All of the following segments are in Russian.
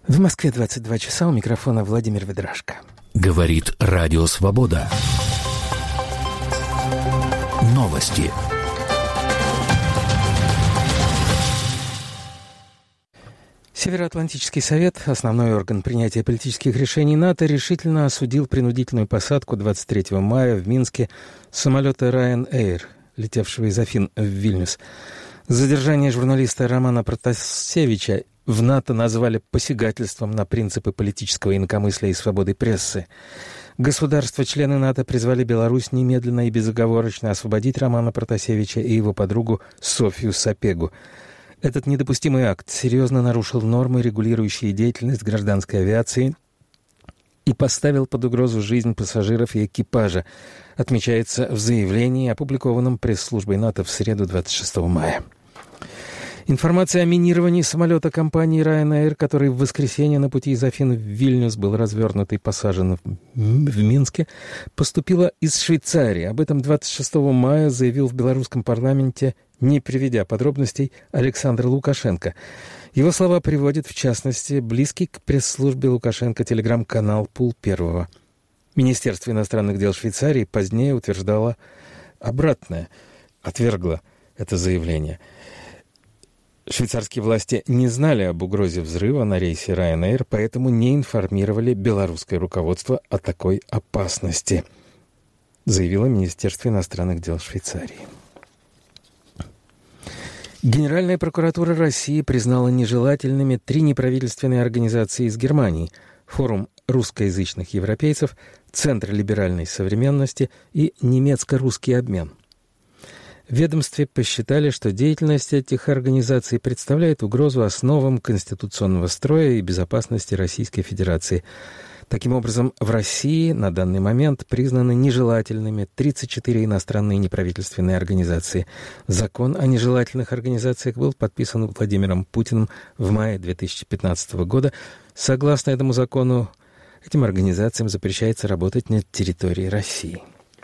В Москве 22 часа, у микрофона Владимир Ведрашко. Говорит Радио Свобода. Новости. Североатлантический совет, основной орган принятия политических решений НАТО, решительно осудил принудительную посадку 23 мая в Минске самолета Ryanair, летевшего из Афин в Вильнюс. Задержание журналиста Романа Протасевича в НАТО назвали посягательством на принципы политического инакомыслия и свободы прессы. Государства-члены НАТО призвали Беларусь немедленно и безоговорочно освободить Романа Протасевича и его подругу Софью Сапегу. Этот недопустимый акт серьезно нарушил нормы, регулирующие деятельность гражданской авиации, и поставил под угрозу жизнь пассажиров и экипажа, отмечается в заявлении, опубликованном пресс-службой НАТО в среду 26 мая. Информация о минировании самолета компании Ryanair, который в воскресенье на пути из Афин в Вильнюс был развернут и посажен в Минске, поступила из Швейцарии. Об этом 26 мая заявил в белорусском парламенте, не приведя подробностей, Александр Лукашенко. Его слова приводит, в частности, близкий к пресс-службе Лукашенко телеграм-канал «Пул-1». Министерство иностранных дел Швейцарии позднее утверждало обратное, отвергло это заявление. Швейцарские власти не знали об угрозе взрыва на рейсе Ryanair, поэтому не информировали белорусское руководство о такой опасности, заявило Министерство иностранных дел Швейцарии. Генеральная прокуратура России признала нежелательными 3 неправительственные организации из Германии: Форум русскоязычных европейцев, Центр либеральной современности и Немецко-русский обмен. В ведомстве посчитали, что деятельность этих организаций представляет угрозу основам конституционного строя и безопасности Российской Федерации. Таким образом, в России на данный момент признаны нежелательными 34 иностранные неправительственные организации. Закон о нежелательных организациях был подписан Владимиром Путиным в мае 2015 года. Согласно этому закону, этим организациям запрещается работать на территории России.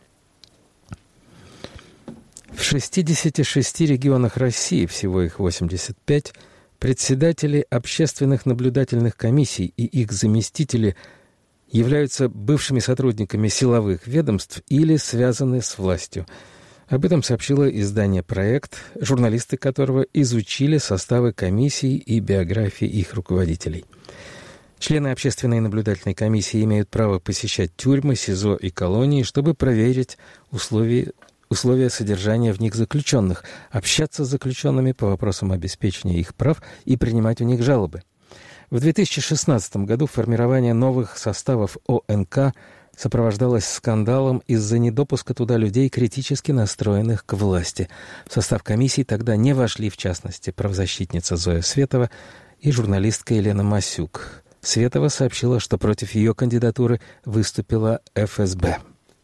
В 66 регионах России, всего их 85, председатели общественных наблюдательных комиссий и их заместители являются бывшими сотрудниками силовых ведомств или связаны с властью. Об этом сообщило издание «Проект», журналисты которого изучили составы комиссий и биографии их руководителей. Члены общественной наблюдательной комиссии имеют право посещать тюрьмы, СИЗО и колонии, чтобы проверить условия содержания в них заключенных, общаться с заключенными по вопросам обеспечения их прав и принимать у них жалобы. В 2016 году формирование новых составов ОНК сопровождалось скандалом из-за недопуска туда людей, критически настроенных к власти. В состав комиссии тогда не вошли, в частности, правозащитница Зоя Светова и журналистка Елена Масюк. Светова сообщила, что против ее кандидатуры выступила ФСБ.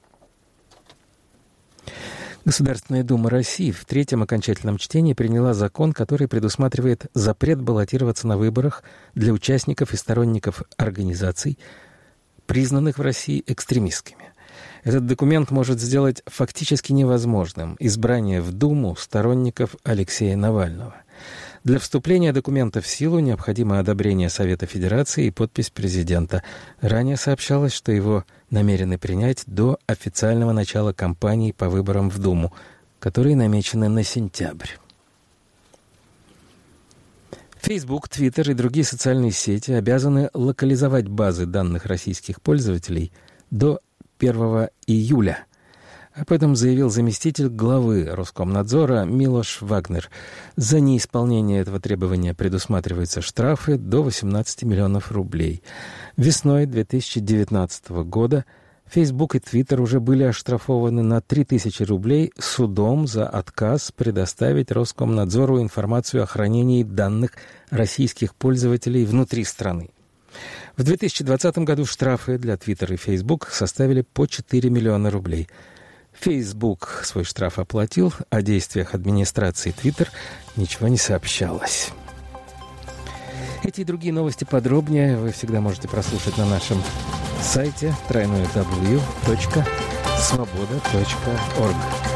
Государственная Дума России в 3-м окончательном чтении приняла закон, который предусматривает запрет баллотироваться на выборах для участников и сторонников организаций, признанных в России экстремистскими. Этот документ может сделать фактически невозможным избрание в Думу сторонников Алексея Навального. Для вступления документа в силу необходимо одобрение Совета Федерации и подпись президента. Ранее сообщалось, что его намерены принять до официального начала кампании по выборам в Думу, которые намечены на сентябрь. Facebook, Twitter и другие социальные сети обязаны локализовать базы данных российских пользователей до 1 июля. Об этом заявил заместитель главы Роскомнадзора Милош Вагнер. За неисполнение этого требования предусматриваются штрафы до 18 миллионов рублей. Весной 2019 года Facebook и Twitter уже были оштрафованы на 3000 рублей судом за отказ предоставить Роскомнадзору информацию о хранении данных российских пользователей внутри страны. В 2020 году штрафы для Twitter и Facebook составили по 4 миллиона рублей. Facebook свой штраф оплатил, о действиях администрации Twitter ничего не сообщалось. Эти и другие новости подробнее вы всегда можете прослушать на нашем сайте www.svoboda.org.